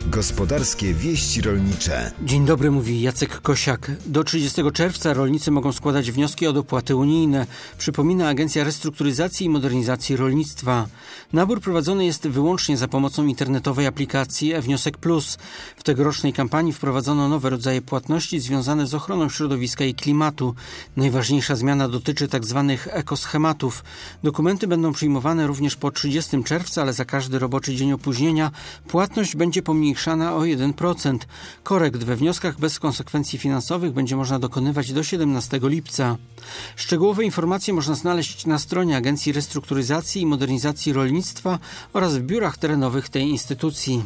Gospodarskie wieści rolnicze. Dzień dobry, mówi Jacek Kosiak. Do 30 czerwca rolnicy mogą składać wnioski o dopłaty unijne, przypomina Agencja Restrukturyzacji i Modernizacji Rolnictwa. Nabór prowadzony jest wyłącznie za pomocą internetowej aplikacji e-Wniosek Plus. W tegorocznej kampanii wprowadzono nowe rodzaje płatności związane z ochroną środowiska i klimatu. Najważniejsza zmiana dotyczy tzw. ekoschematów. Dokumenty będą przyjmowane również po 30 czerwca, ale za każdy roboczy dzień opóźnienia płatność będzie pomniejszana o 1%. Korekt we wnioskach bez konsekwencji finansowych będzie można dokonywać do 17 lipca. Szczegółowe informacje można znaleźć na stronie Agencji Restrukturyzacji i Modernizacji Rolnictwa oraz w biurach terenowych tej instytucji.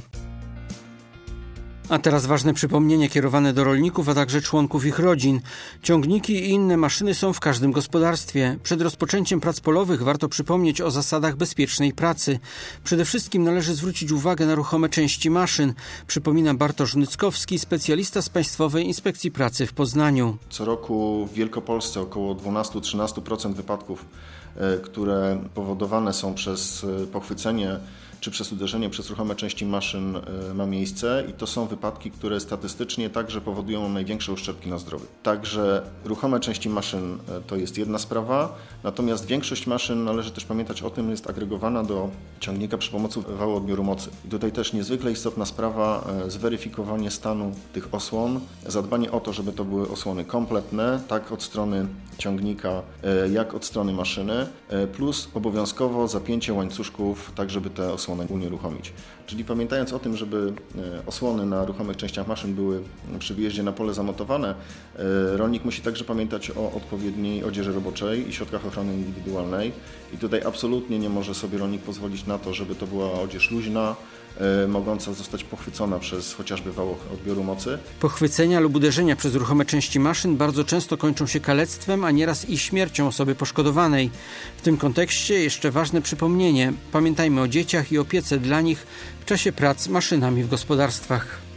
A teraz ważne przypomnienie kierowane do rolników, a także członków ich rodzin. Ciągniki i inne maszyny są w każdym gospodarstwie. Przed rozpoczęciem prac polowych warto przypomnieć o zasadach bezpiecznej pracy. Przede wszystkim należy zwrócić uwagę na ruchome części maszyn, przypomina Bartosz Nyckowski, specjalista z Państwowej Inspekcji Pracy w Poznaniu. Co roku w Wielkopolsce około 12-13% wypadków, które powodowane są przez pochwycenie czy przez uderzenie przez ruchome części maszyn ma miejsce i to są wypadki, które statystycznie także powodują największe uszczerbki na zdrowiu. Także ruchome części maszyn to jest jedna sprawa, natomiast większość maszyn, należy też pamiętać o tym, jest agregowana do ciągnika przy pomocy wału odbioru mocy. I tutaj też niezwykle istotna sprawa, zweryfikowanie stanu tych osłon, zadbanie o to, żeby to były osłony kompletne, tak od strony ciągnika, jak od strony maszyny, plus obowiązkowo zapięcie łańcuszków, tak żeby te osłony unieruchomić. Czyli pamiętając o tym, żeby osłony na ruchomych częściach maszyn były przy wyjeździe na pole zamontowane, rolnik musi także pamiętać o odpowiedniej odzieży roboczej i środkach ochrony indywidualnej. I tutaj absolutnie nie może sobie rolnik pozwolić na to, żeby to była odzież luźna, mogąca zostać pochwycona przez chociażby wał odbioru mocy. Pochwycenia lub uderzenia przez ruchome części maszyn bardzo często kończą się kalectwem, a nieraz i śmiercią osoby poszkodowanej. W tym kontekście jeszcze ważne przypomnienie. Pamiętajmy o dzieciach i opiece dla nich w czasie prac maszynami w gospodarstwach.